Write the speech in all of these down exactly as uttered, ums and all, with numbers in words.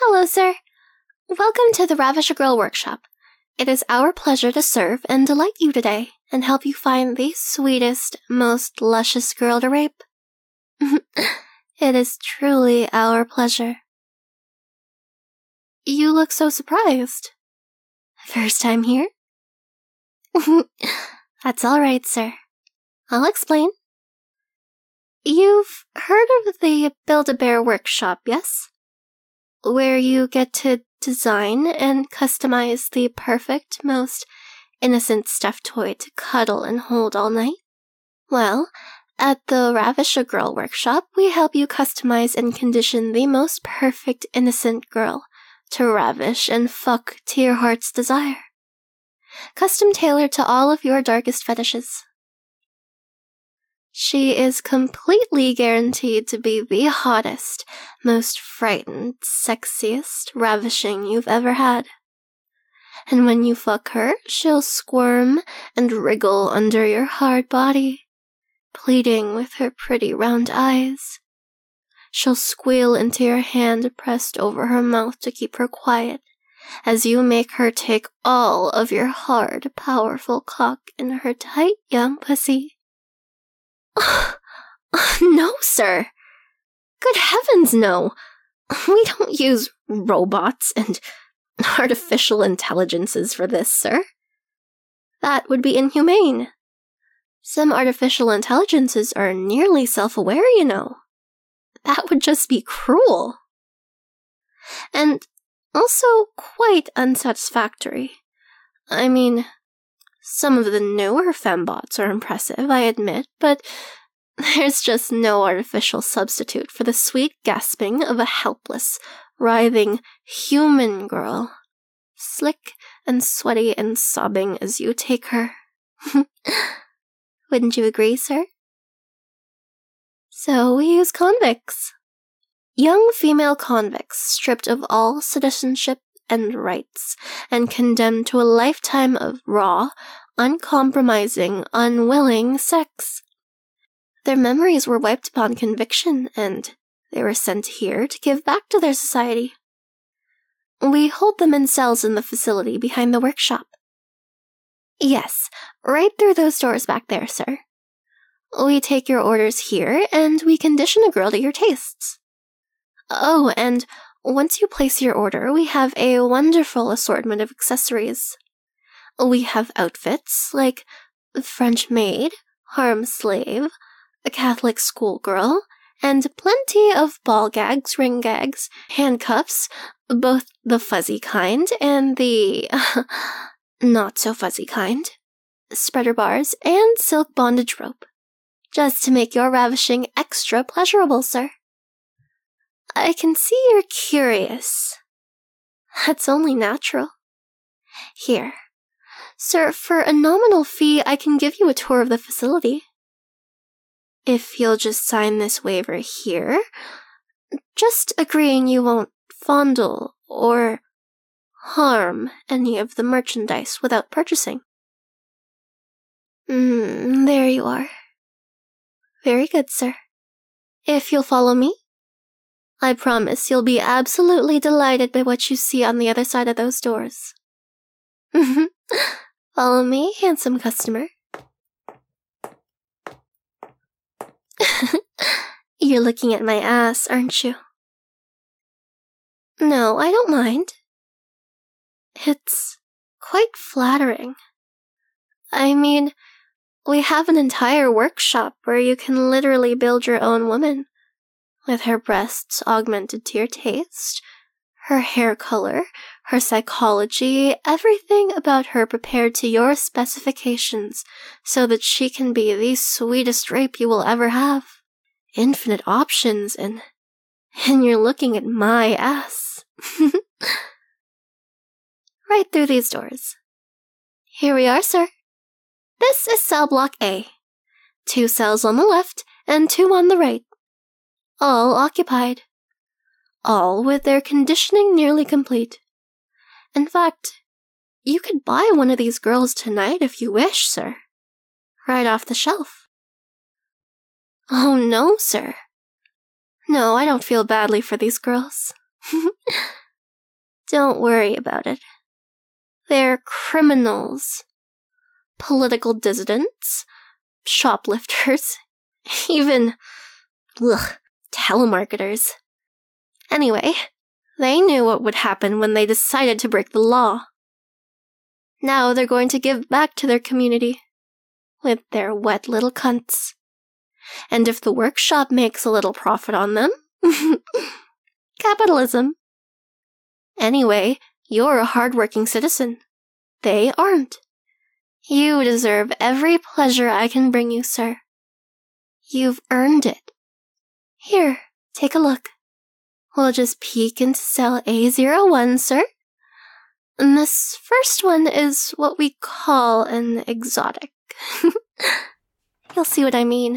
Hello, sir. Welcome to the Ravisher Girl Workshop. It is our pleasure to serve and delight you today, and help you find the sweetest, most luscious girl to rape. It is truly our pleasure. You look so surprised. First time here? That's all right, sir. I'll explain. You've heard of the Build-A-Bear Workshop, yes? Where you get to design and customize the perfect, most innocent stuffed toy to cuddle and hold all night? Well, at the Ravisher Girl Workshop, we help you customize and condition the most perfect innocent girl to ravish and fuck to your heart's desire. Custom tailored to all of your darkest fetishes. She is completely guaranteed to be the hottest, most frightened, sexiest, ravishing you've ever had. And when you fuck her, she'll squirm and wriggle under your hard body, pleading with her pretty round eyes. She'll squeal into your hand pressed over her mouth to keep her quiet, as you make her take all of your hard, powerful cock in her tight young pussy. No, sir. Good heavens, no. We don't use robots and artificial intelligences for this, sir. That would be inhumane. Some artificial intelligences are nearly self-aware, you know. That would just be cruel. And also quite unsatisfactory. I mean, some of the newer fembots are impressive, I admit, but there's just no artificial substitute for the sweet gasping of a helpless, writhing human girl, slick and sweaty and sobbing as you take her. Wouldn't you agree, sir? So we use convicts. Young female convicts stripped of all citizenship and rights, and condemned to a lifetime of raw, uncompromising, unwilling sex. Their memories were wiped upon conviction, and they were sent here to give back to their society. We hold them in cells in the facility behind the workshop. Yes, right through those doors back there, sir. We take your orders here, and we condition a girl to your tastes. Oh, and once you place your order, we have a wonderful assortment of accessories. We have outfits like French maid, harem slave, a Catholic schoolgirl, and plenty of ball gags, ring gags, handcuffs, both the fuzzy kind and the not-so-fuzzy kind, spreader bars, and silk bondage rope, just to make your ravishing extra pleasurable, sir. I can see you're curious. That's only natural. Here, sir, for a nominal fee, I can give you a tour of the facility. If you'll just sign this waiver here, just agreeing you won't fondle or harm any of the merchandise without purchasing. Mm, there you are. Very good, sir. If you'll follow me, I promise you'll be absolutely delighted by what you see on the other side of those doors. Follow me, handsome customer. You're looking at my ass, aren't you? No, I don't mind. It's quite flattering. I mean, we have an entire workshop where you can literally build your own woman, with her breasts augmented to your taste, her hair color, her psychology, everything about her prepared to your specifications so that she can be the sweetest rape you will ever have. Infinite options, and, and you're looking at my ass. Right through these doors. Here we are, sir. This is cell block A. Two cells on the left and two on the right. All occupied. All with their conditioning nearly complete. In fact, you could buy one of these girls tonight if you wish, sir. Right off the shelf. Oh no, sir. No, I don't feel badly for these girls. Don't worry about it. They're criminals, political dissidents, shoplifters, even, ugh, telemarketers. Anyway, they knew what would happen when they decided to break the law. Now they're going to give back to their community with their wet little cunts. And if the workshop makes a little profit on them, capitalism. Anyway, you're a hard-working citizen. They aren't. You deserve every pleasure I can bring you, sir. You've earned it. Here, take a look. We'll just peek into cell A zero one, sir. And this first one is what we call an exotic. You'll see what I mean.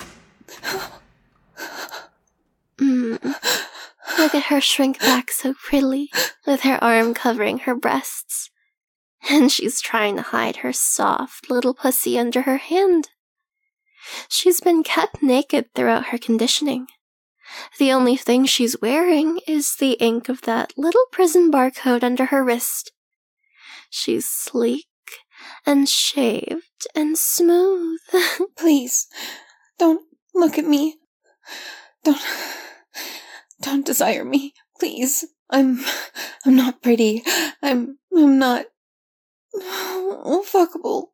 Mm. Look at her shrink back so prettily, with her arm covering her breasts. And she's trying to hide her soft little pussy under her hand. She's been kept naked throughout her conditioning. The only thing she's wearing is the ink of that little prison barcode under her wrist. She's sleek and shaved and smooth. Please, don't look at me. Don't, don't desire me, please. I'm, I'm not pretty. I'm, I'm not oh, fuckable.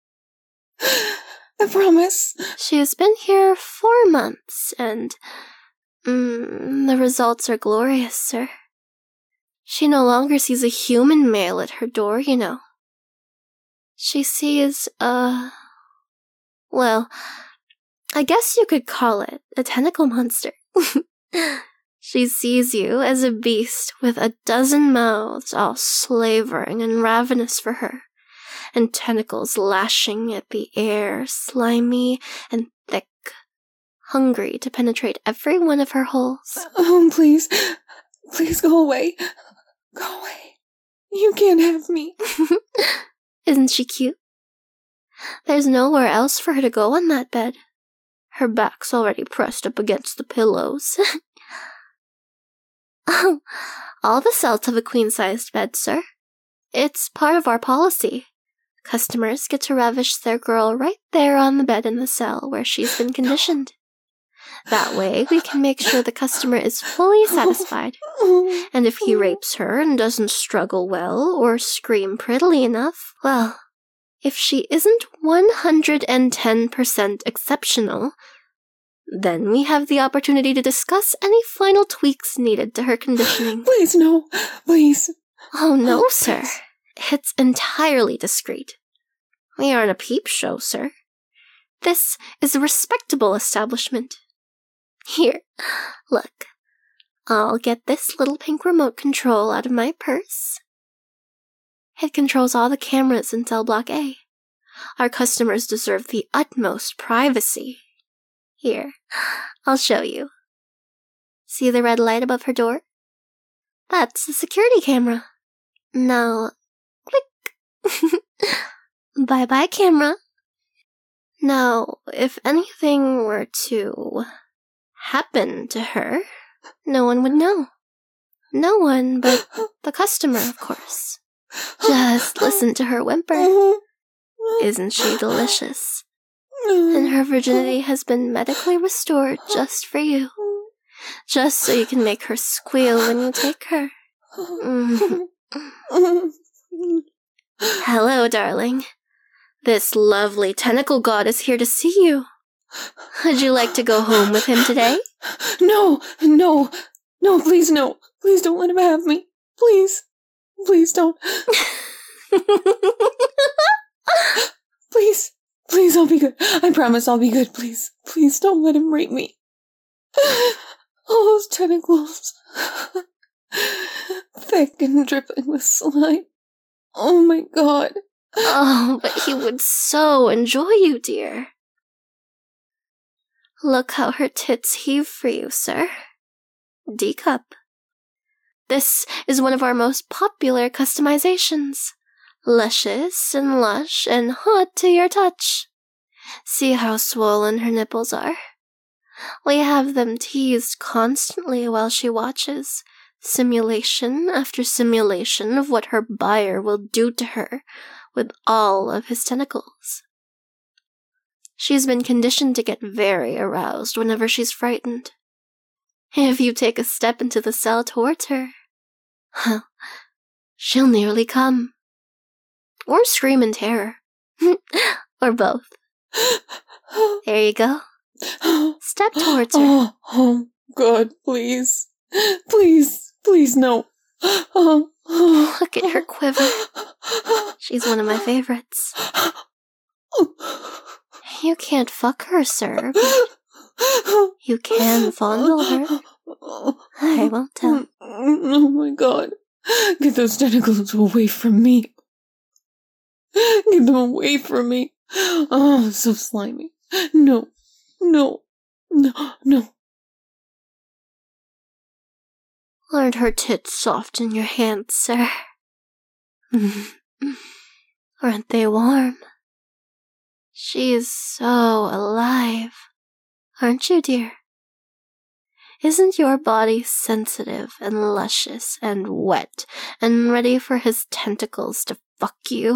I promise. She has been here four months, and mm, the results are glorious, sir. She no longer sees a human male at her door, you know. She sees a... well, I guess you could call it a tentacle monster. She sees you as a beast with a dozen mouths all slavering and ravenous for her, and tentacles lashing at the air, slimy and thick, hungry to penetrate every one of her holes. Oh, please, please go away. Go away. You can't have me. Isn't she cute? There's nowhere else for her to go on that bed. Her back's already pressed up against the pillows. Oh, all the cells have a queen-sized bed, sir. It's part of our policy. Customers get to ravish their girl right there on the bed in the cell where she's been conditioned. That way, we can make sure the customer is fully satisfied. And if he rapes her and doesn't struggle well or scream prettily enough, well, if she isn't one hundred ten percent exceptional, then we have the opportunity to discuss any final tweaks needed to her conditioning. Please, no. Please. Oh, no, sir. It's entirely discreet. We aren't a peep show, sir. This is a respectable establishment. Here, look. I'll get this little pink remote control out of my purse. It controls all the cameras in cell block A. Our customers deserve the utmost privacy. Here, I'll show you. See the red light above her door? That's the security camera. Now, click. Bye-bye, camera. Now, if anything were to happen to her, no one would know. No one but the customer, of course. Just listen to her whimper. Isn't she delicious? And her virginity has been medically restored just for you. Just so you can make her squeal when you take her. Mm. Hello, darling. This lovely tentacle god is here to see you. Would you like to go home with him today? No, no, no, please, no. Please don't let him have me. Please. Please don't. Please. Please, I'll be good. I promise I'll be good. Please. Please don't let him rape me. All those tentacles. Thick and dripping with slime. Oh my god. Oh, but he would so enjoy you, dear. Look how her tits heave for you, sir. D-cup. This is one of our most popular customizations. Luscious and lush and hot to your touch. See how swollen her nipples are? We have them teased constantly while she watches, Simulation after simulation of what her buyer will do to her with all of his tentacles. She's been conditioned to get very aroused whenever she's frightened. If you take a step into the cell towards her, well, she'll nearly come. Or scream in terror. Or both. There you go. Step towards her. Oh, oh, God, please. Please, please, no. Oh, oh, Look at her quiver. She's one of my favorites. You can't fuck her, sir, but you can fondle her. I won't tell. Oh my God. Get those tentacles away from me. Get them away from me. Oh, so slimy. No, no, no, no. Aren't her tits soft in your hands, sir? Aren't they warm? She's so alive. Aren't you, dear? Isn't your body sensitive and luscious and wet and ready for his tentacles to fuck you?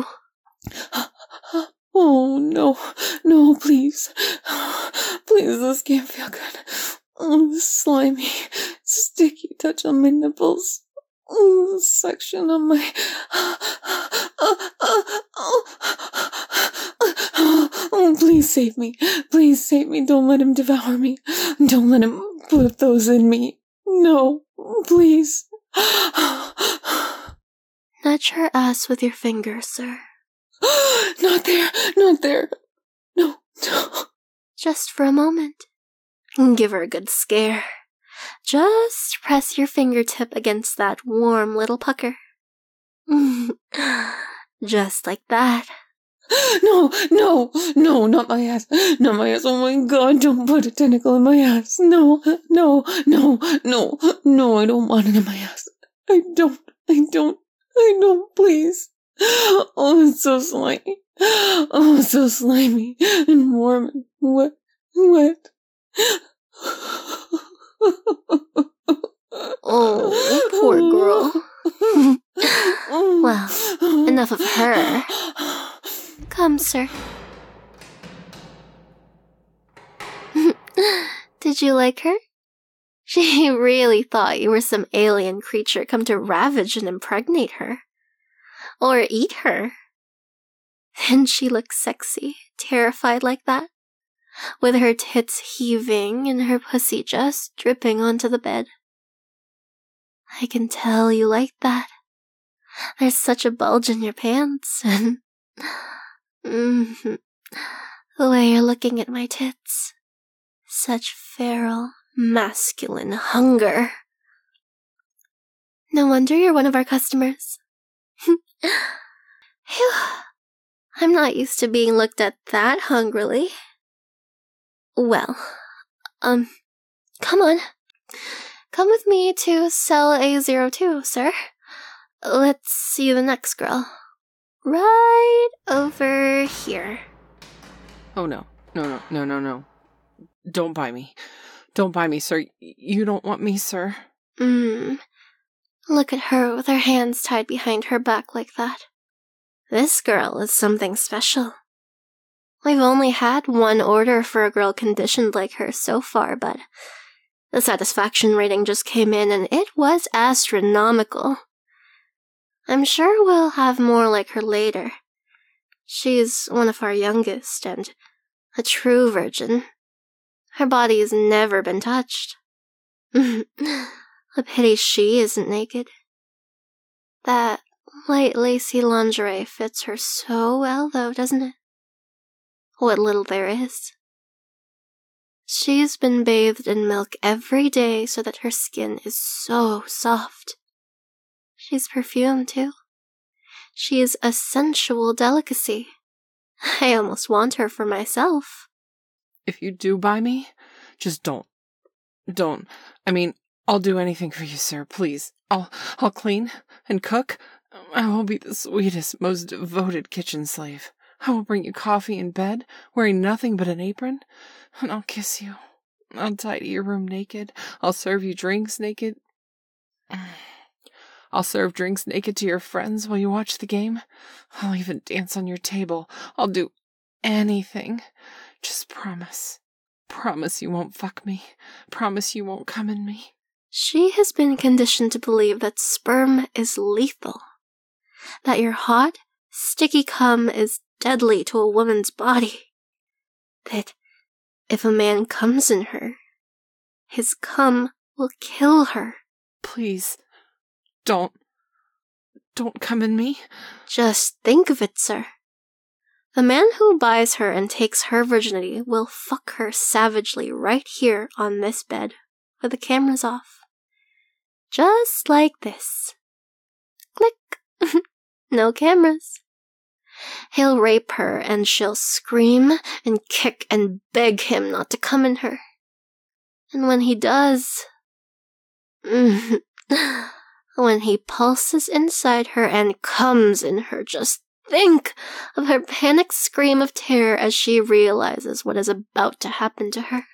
Oh, no, no, please. Please, this can't feel good. Oh, the slimy, sticky touch on my nipples. Oh, the section on my... Oh, please save me. Please save me. Don't let him devour me. Don't let him put those in me. No, please. Nudge her ass with your finger, sir. Not there, not there. No, no. Just for a moment. Give her a good scare. Just press your fingertip against that warm little pucker. Just like that. No, no, no, not my ass. Not my ass. Oh my God, don't put a tentacle in my ass. No, no, no, no, no, I don't want it in my ass. I don't, I don't, I don't, please. Oh, it's so slimy. Oh, it's so slimy and warm and wet, wet. Oh, poor girl. Well, enough of her. Come, sir. Did you like her? She really thought you were some alien creature come to ravage and impregnate her. Or eat her. Didn't she look sexy, terrified like that? With her tits heaving and her pussy just dripping onto the bed. I can tell you like that. There's such a bulge in your pants, and mm-hmm. the way you're looking at my tits. Such feral, masculine hunger. No wonder you're one of our customers. Phew. I'm not used to being looked at that hungrily. Well, um, come on. Come with me to cell A zero two, sir. Let's see the next girl. Right over here. Oh, no. No, no, no, no, no. Don't buy me. Don't buy me, sir. You don't want me, sir. Mmm. Look at her with her hands tied behind her back like that. This girl is something special. We've only had one order for a girl conditioned like her so far, but the satisfaction rating just came in and it was astronomical. I'm sure we'll have more like her later. She's one of our youngest and a true virgin. Her body has never been touched. A pity she isn't naked. That light lacy lingerie fits her so well, though, doesn't it? What little there is. She's been bathed in milk every day so that her skin is so soft. She's perfumed, too. She is a sensual delicacy. I almost want her for myself. If you do buy me, just don't. Don't. I mean, I'll do anything for you, sir, please. I'll, I'll clean and cook. I will be the sweetest, most devoted kitchen slave. I will bring you coffee in bed, wearing nothing but an apron, and I'll kiss you. I'll tidy your room naked. I'll serve you drinks naked. I'll serve drinks naked to your friends while you watch the game. I'll even dance on your table. I'll do anything. Just promise. Promise you won't fuck me. Promise you won't come in me. She has been conditioned to believe that sperm is lethal. That your hot, sticky cum is deadly to a woman's body. That if a man comes in her, his cum will kill her. Please, don't. Don't come in me. Just think of it, sir. The man who buys her and takes her virginity will fuck her savagely right here on this bed, with the cameras off. Just like this. Click. No cameras. He'll rape her and she'll scream and kick and beg him not to come in her. And when he does... when he pulses inside her and comes in her, just think of her panicked scream of terror as she realizes what is about to happen to her.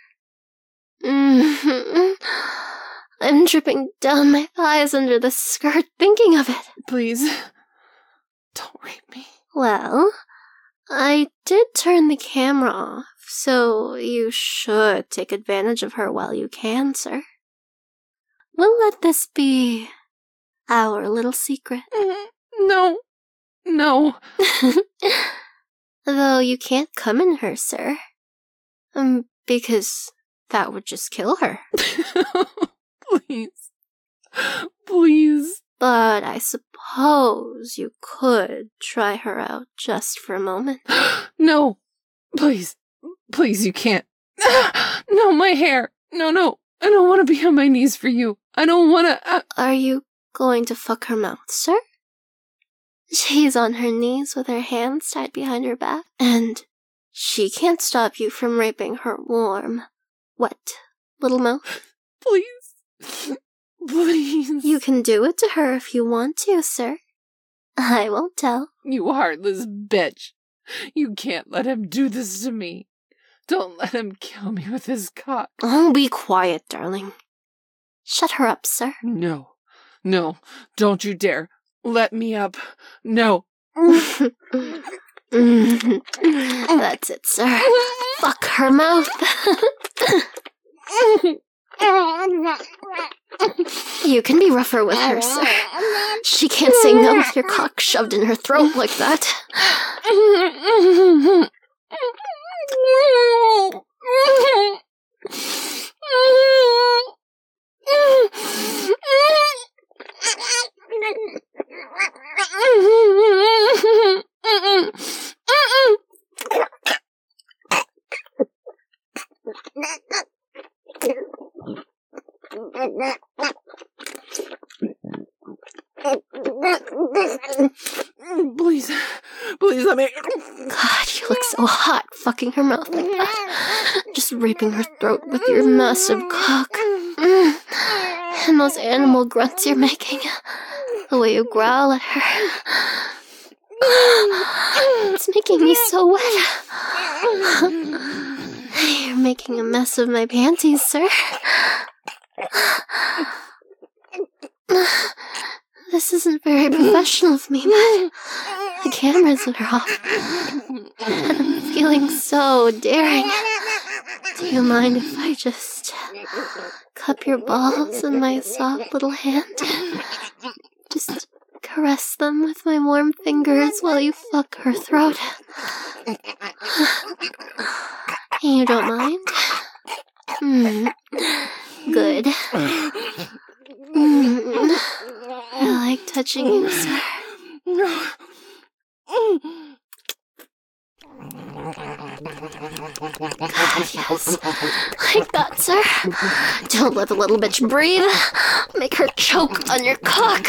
I'm dripping down my thighs under the skirt thinking of it. Please, don't rape me. Well, I did turn the camera off, so you should take advantage of her while you can, sir. We'll let this be our little secret. No. No. Though you can't come in her, sir. Um, because that would just kill her. Please. Please. But I suppose you could try her out just for a moment. No. Please. Please, you can't. No, my hair. No, no. I don't want to be on my knees for you. I don't want to... Uh... Are you going to fuck her mouth, sir? She's on her knees with her hands tied behind her back, and she can't stop you from raping her warm, wet little mouth. Please. Please. You can do it to her if you want to, sir. I won't tell. You heartless bitch. You can't let him do this to me. Don't let him kill me with his cock. Oh, be quiet, darling. Shut her up, sir. No. No. Don't you dare. Let me up. No. That's it, sir. Fuck her mouth. You can be rougher with her, sir. She can't say no with your cock shoved in her throat like that. Please, please let me. God, you look so hot fucking her mouth like that. Just raping her throat with your massive cock. Mm. And those animal grunts you're making. The way you growl at her. It's making me so wet. You're making a mess of my panties, sir. This isn't very professional of me, but the cameras are off. And I'm feeling so daring. Do you mind if I just cup your balls in my soft little hand? Just caress them with my warm fingers while you fuck her throat. You don't mind? Hmm. Good. Mm. I like touching you, sir. God, yes. Like that, sir. Don't let the little bitch breathe. Make her choke on your cock.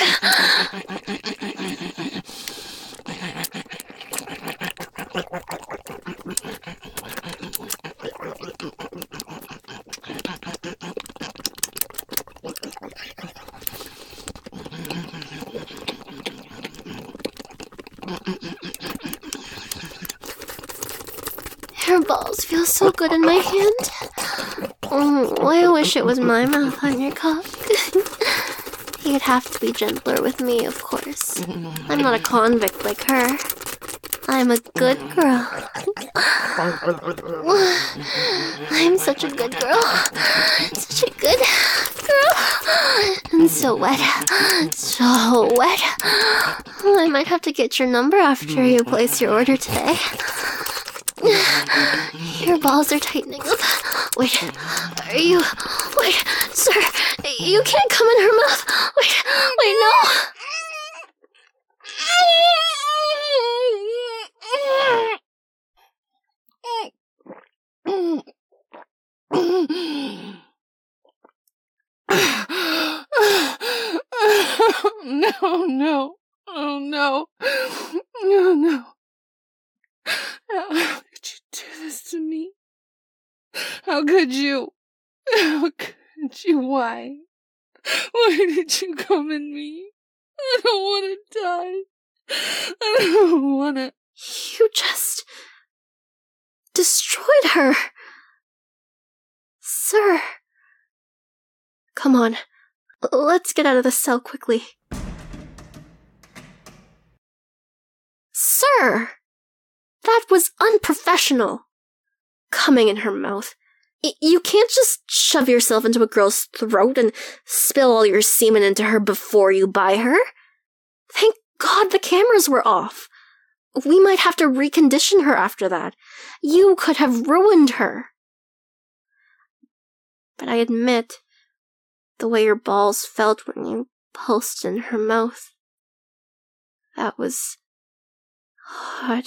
Her balls feel so good in my hand. Oh, I wish it was my mouth on your cock. You'd have to be gentler with me, of course. I'm not a convict like her. I'm a good girl. I'm such a good girl. Such a good girl. And so wet. So wet. I might have to get your number after you place your order today. Your balls are tightening up. Wait, are you... Wait, sir, you can't come in her mouth. Wait, wait, no. No, no. Oh, no. No, no. How could you do this to me? How could you? How could you? Why? Why did you come in me? I don't want to die. I don't want to... You just... destroyed her. Sir. Come on. Let's get out of this cell quickly. Sir! That was unprofessional. Coming in her mouth. Y- you can't just shove yourself into a girl's throat and spill all your semen into her before you buy her. Thank God the cameras were off. We might have to recondition her after that. You could have ruined her. But I admit, the way your balls felt when you pulsed in her mouth, that was hard.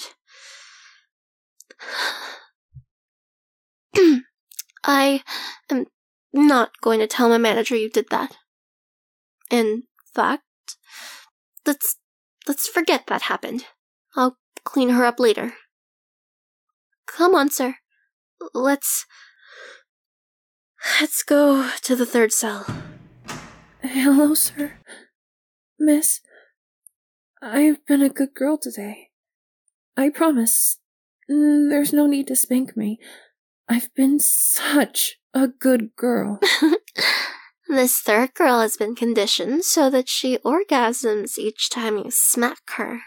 I am not going to tell my manager you did that. In fact, let's let's forget that happened. I'll clean her up later. Come on, sir. Let's let's go to the third cell. Hello, sir. Miss, I've been a good girl today. I promise. There's no need to spank me. I've been such a good girl. This third girl has been conditioned so that she orgasms each time you smack her.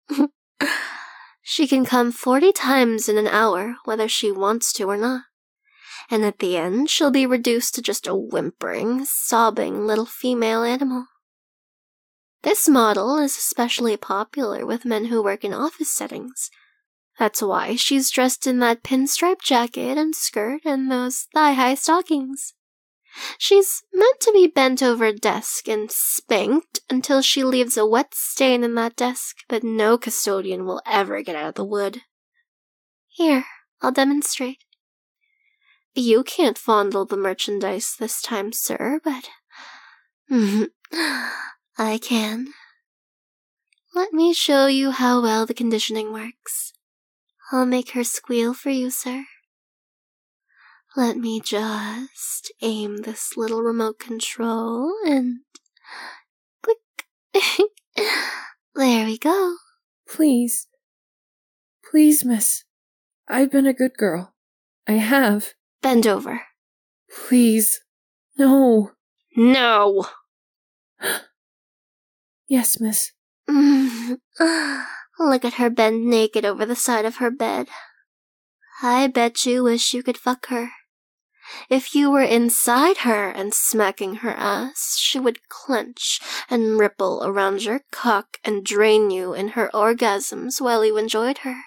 She can come forty times in an hour, whether she wants to or not. And at the end, she'll be reduced to just a whimpering, sobbing little female animal. This model is especially popular with men who work in office settings. That's why she's dressed in that pinstripe jacket and skirt and those thigh-high stockings. She's meant to be bent over a desk and spanked until she leaves a wet stain in that desk that no custodian will ever get out of the wood. Here, I'll demonstrate. You can't fondle the merchandise this time, sir, but I can. Let me show you how well the conditioning works. I'll make her squeal for you, sir. Let me just aim this little remote control and click. There we go. Please. Please, miss. I've been a good girl. I have. Bend over. Please. No. No. Yes, miss. Look at her bend naked over the side of her bed. I bet you wish you could fuck her. If you were inside her and smacking her ass, she would clench and ripple around your cock and drain you in her orgasms while you enjoyed her.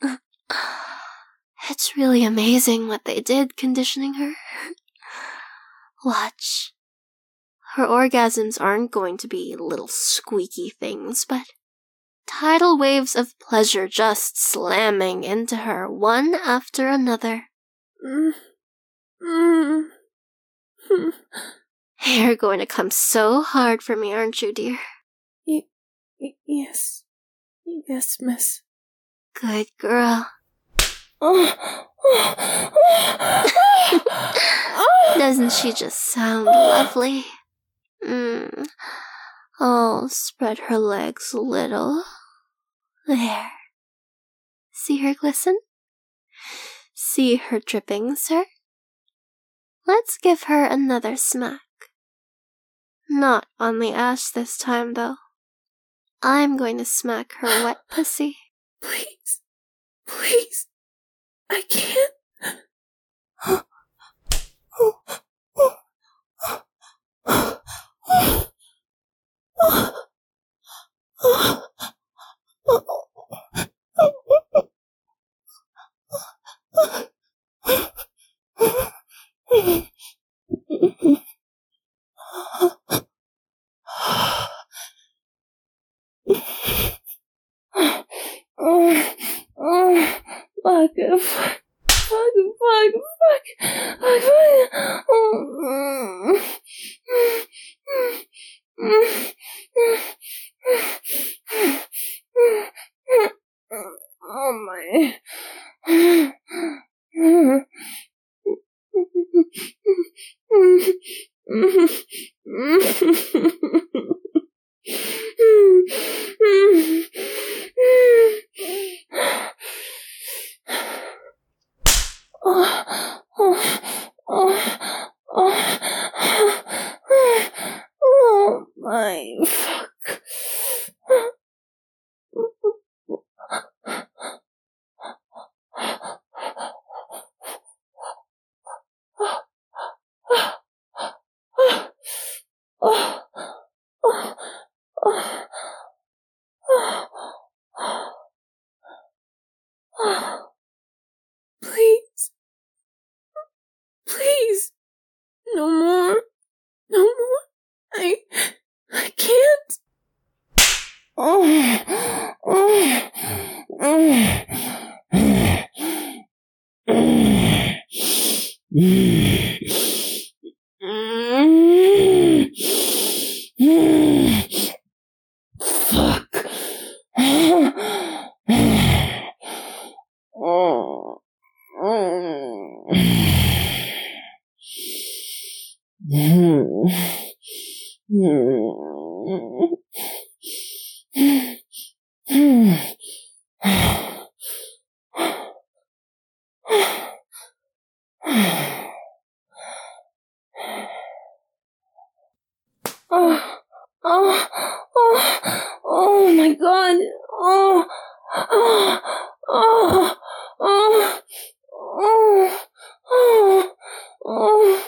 It's really amazing what they did conditioning her. Watch. Her orgasms aren't going to be little squeaky things, but tidal waves of pleasure just slamming into her one after another. Mm. Mm. You're going to come so hard for me, aren't you, dear? Y- y- yes. Yes, miss. Good girl. Doesn't she just sound lovely? Mm. I'll spread her legs a little. There. See her glisten? See her dripping, sir? Let's give her another smack. Not on the ass this time, though. I'm going to smack her wet pussy. Please. Please. I can't. Fuck, fuck, fuck, fuck, fuck, oh my. Oh, oh, oh, oh, oh my fuck. Please. Please. No more. No more. I... I can't. Oh. Oh. Oh. Fuck. Oh. Oh, oh, oh, oh my God. Oh, oh, oh, oh, oh, oh, oh,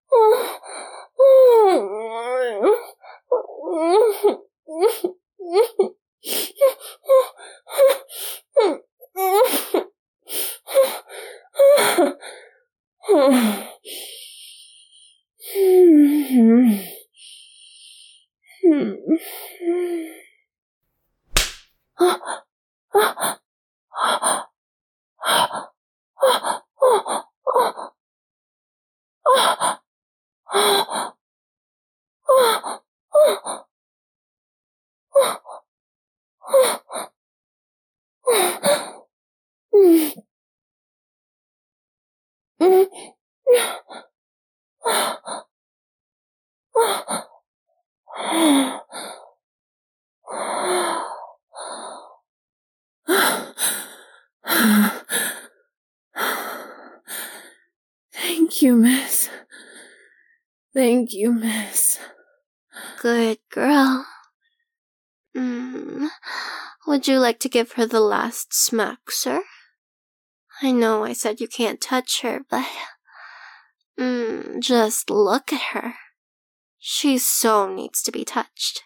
Thank you, miss. Thank you, miss. Good girl. Mm. Would you like to give her the last smack, sir? I know I said you can't touch her, but... Mm, just look at her. She so needs to be touched.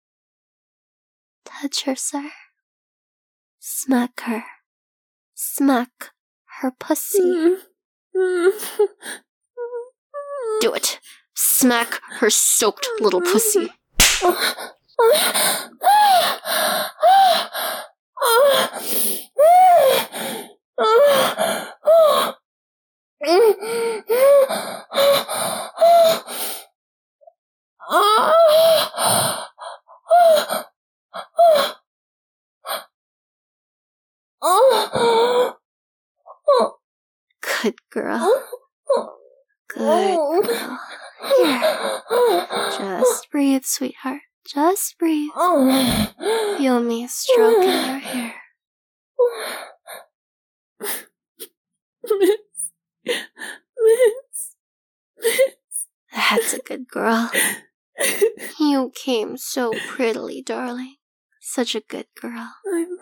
Touch her, sir. Smack her. Smack her pussy. Do it. Smack her soaked little pussy. Good girl. Good girl. Here. Just breathe, sweetheart. Just breathe. Feel me stroking your hair. Miss. Miss. Miss. That's a good girl. You came so prettily, darling. Such a good girl. I'm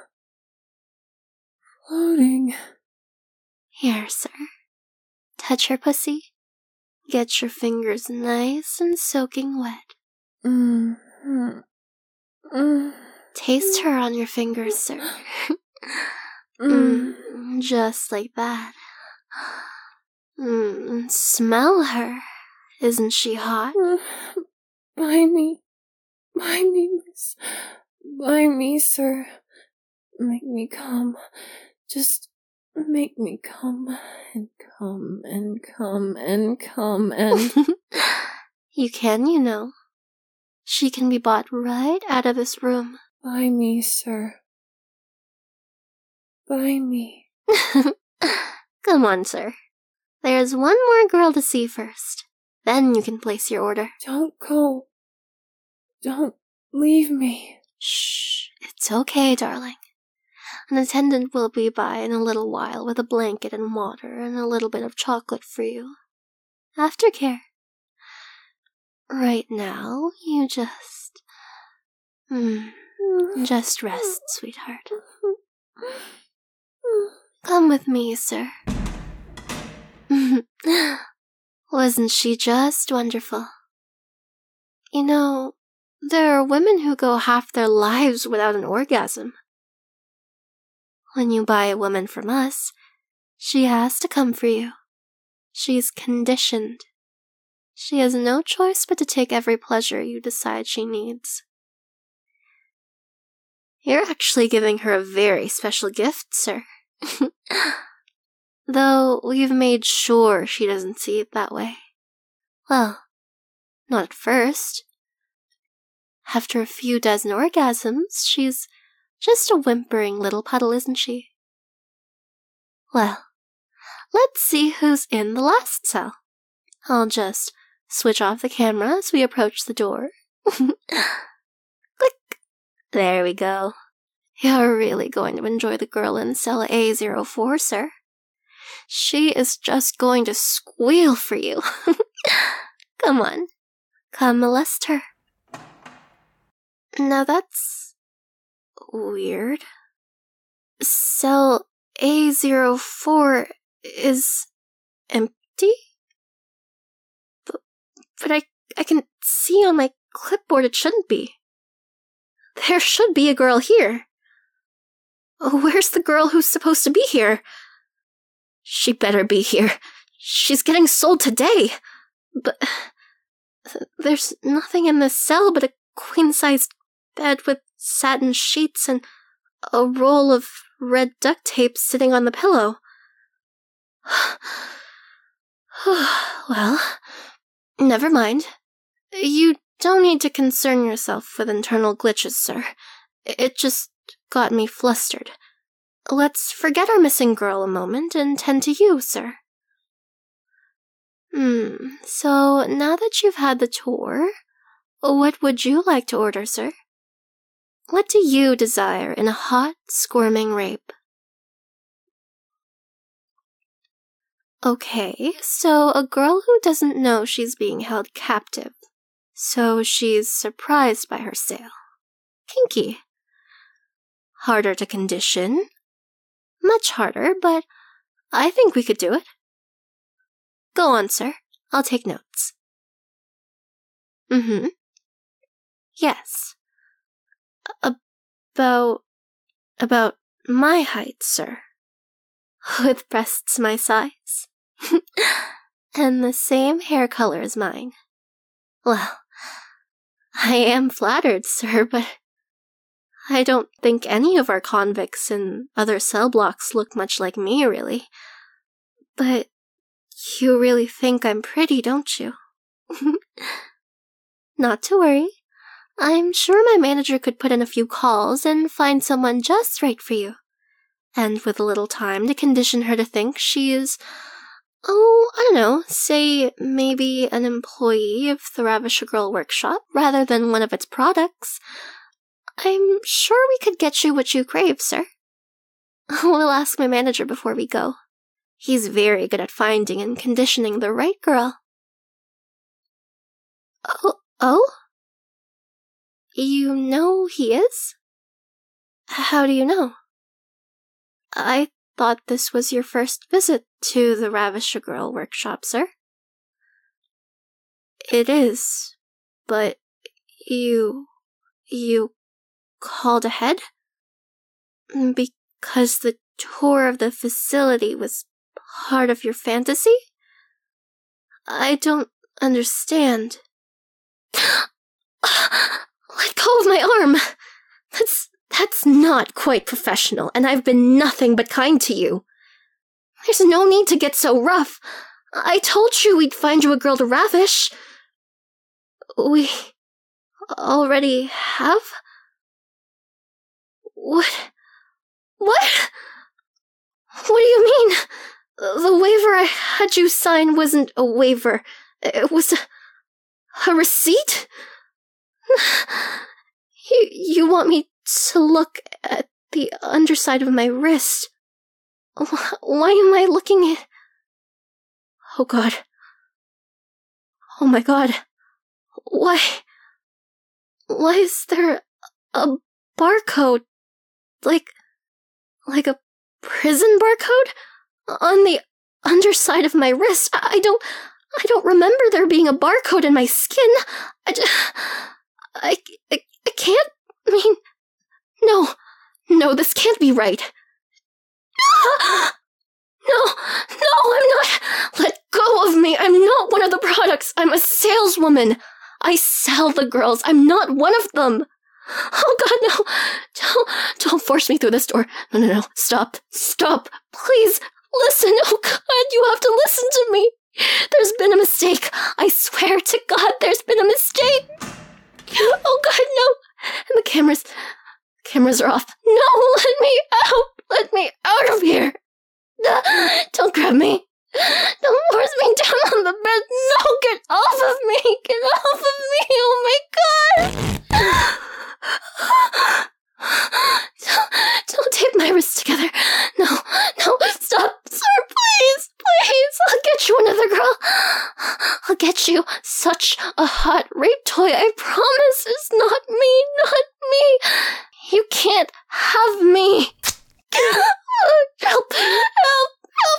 floating. Here, sir. Touch her pussy. Get your fingers nice and soaking wet. Mm. Mm. Mm. Taste her on your fingers, sir. Mm. mm, just like that. Mm, smell her. Isn't she hot? Buy me. Buy me, miss. Buy me, sir. Make me come. Just make me come and come and come and come and... You can, you know. She can be bought right out of this room. Buy me, sir. Buy me. Come on, sir. There's one more girl to see first. Then you can place your order. Don't go. Don't leave me. Shh. It's okay, darling. An attendant will be by in a little while with a blanket and water and a little bit of chocolate for you. Aftercare. Right now, you just... Hmm. Just rest, sweetheart. Come with me, sir. Wasn't she just wonderful? You know, there are women who go half their lives without an orgasm. When you buy a woman from us, she has to come for you. She's conditioned. She has no choice but to take every pleasure you decide she needs. You're actually giving her a very special gift, sir. Though we've made sure she doesn't see it that way. Well, not at first. After a few dozen orgasms, she's just a whimpering little puddle, isn't she? Well, let's see who's in the last cell. I'll just switch off the camera as we approach the door. Click! There we go. You're really going to enjoy the girl in cell A zero four, sir. She is just going to squeal for you. Come on. Come molest her. Now that's... weird. Cell A zero four is... empty? But, but I, I can see on my clipboard it shouldn't be. There should be a girl here. Where's the girl who's supposed to be here? She better be here. She's getting sold today. But there's nothing in this cell but a queen-sized bed with satin sheets and a roll of red duct tape sitting on the pillow. Well, never mind. You don't need to concern yourself with internal glitches, sir. It just got me flustered. Let's forget our missing girl a moment and tend to you, sir. Hmm, so now that you've had the tour, what would you like to order, sir? What do you desire in a hot, squirming rape? Okay, so a girl who doesn't know she's being held captive. So she's surprised by her sale. Kinky. Harder to condition. Much harder, but I think we could do it. Go on, sir. I'll take notes. Mm-hmm. Yes. About... about my height, sir. With breasts my size. And the same hair color as mine. Well, I am flattered, sir, but I don't think any of our convicts in other cell blocks look much like me, really. But you really think I'm pretty, don't you? Not to worry. I'm sure my manager could put in a few calls and find someone just right for you. And with a little time to condition her to think she is, oh, I don't know, say maybe an employee of the Ravisher Girl Workshop rather than one of its products. I'm sure we could get you what you crave, sir. We'll ask my manager before we go. He's very good at finding and conditioning the right girl. Oh, oh? You know he is? How do you know? I thought this was your first visit to the Ravisher Girl workshop, sir. It is, but you... you called ahead? Because the tour of the facility was part of your fantasy? I don't understand. Let go of my arm! That's... that's not quite professional, and I've been nothing but kind to you. There's no need to get so rough. I told you we'd find you a girl to ravish. We... already have? What? What? What do you mean? The waiver I had you sign wasn't a waiver. It was a... a receipt? You, you want me to look at the underside of my wrist? Why am I looking at... Oh God. Oh my God. Why... Why is there a barcode? Like... like a prison barcode? On the underside of my wrist? I don't... I don't remember there being a barcode in my skin. I just... I... I, I can't... I mean... No. No, this can't be right. No. No, I'm not... Let go of me. I'm not one of the products. I'm a saleswoman. I sell the girls. I'm not one of them. Oh God, no. Don't, don't force me through this door. No, no, no. Stop. Stop. Please, listen. Oh God, you have to listen to me. There's been a mistake. I swear to God, there's been a mistake. Oh God, no. And the cameras... cameras are off. No, let me out. Let me out of here. Don't grab me. Don't force me down on the bed. No, get off of me. Get off of me. Oh my God. Don't, don't tape my wrists together. No, no, stop. Sir, please, please. I'll get you another girl. I'll get you such a hot rape toy. I promise. It's not me, not me. You can't have me. Help, help, help.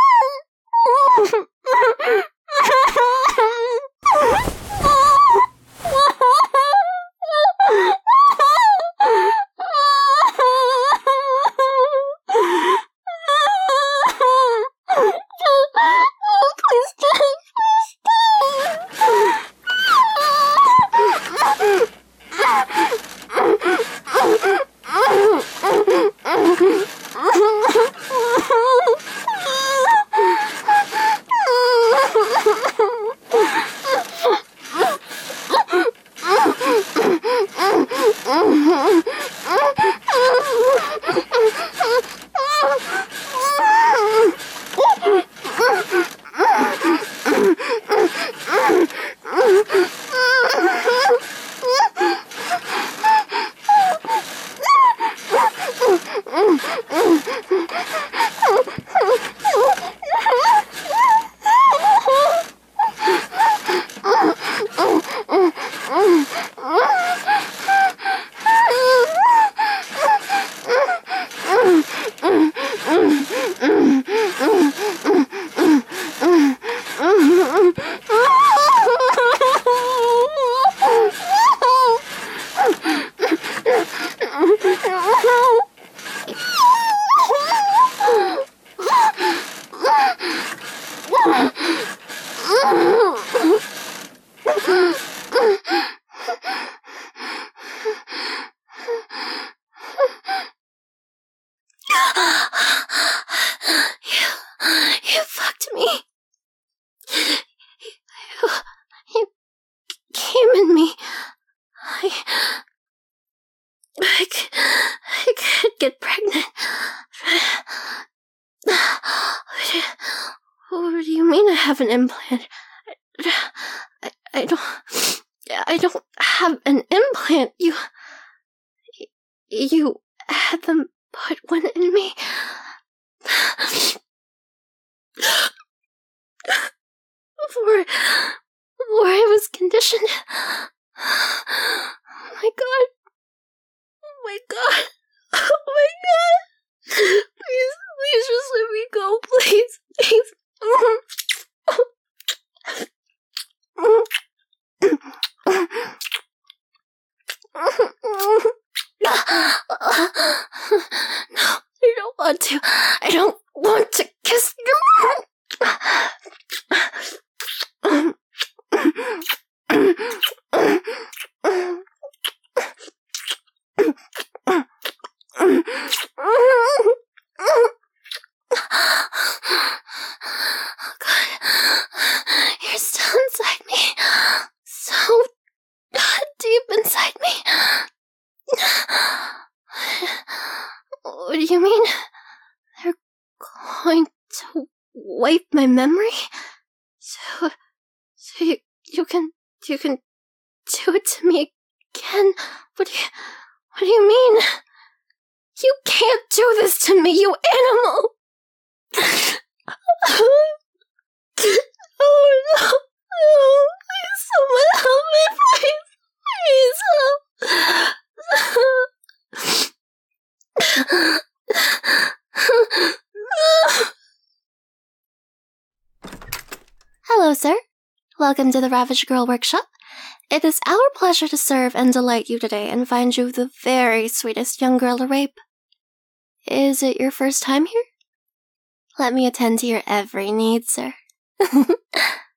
An implant. I, I don't I don't have an implant. You you had them put one in me before before I was conditioned. Oh my god. Oh my god. Oh my god. Please, please just let me go, please. Please. No, I don't want to. I don't want to kiss you. Oh god, you're still inside me. So deep inside me. What do you mean? They're going to wipe my memory? So, so you, you can, you can do it to me again? What do you, what do you mean? You can't do this to me, you animal! Oh no, no, please someone help me, please, please help. Hello, sir. Welcome to the Ravaged Girl Workshop. It is our pleasure to serve and delight you today and find you the very sweetest young girl to rape. Is it your first time here? Let me attend to your every need, sir.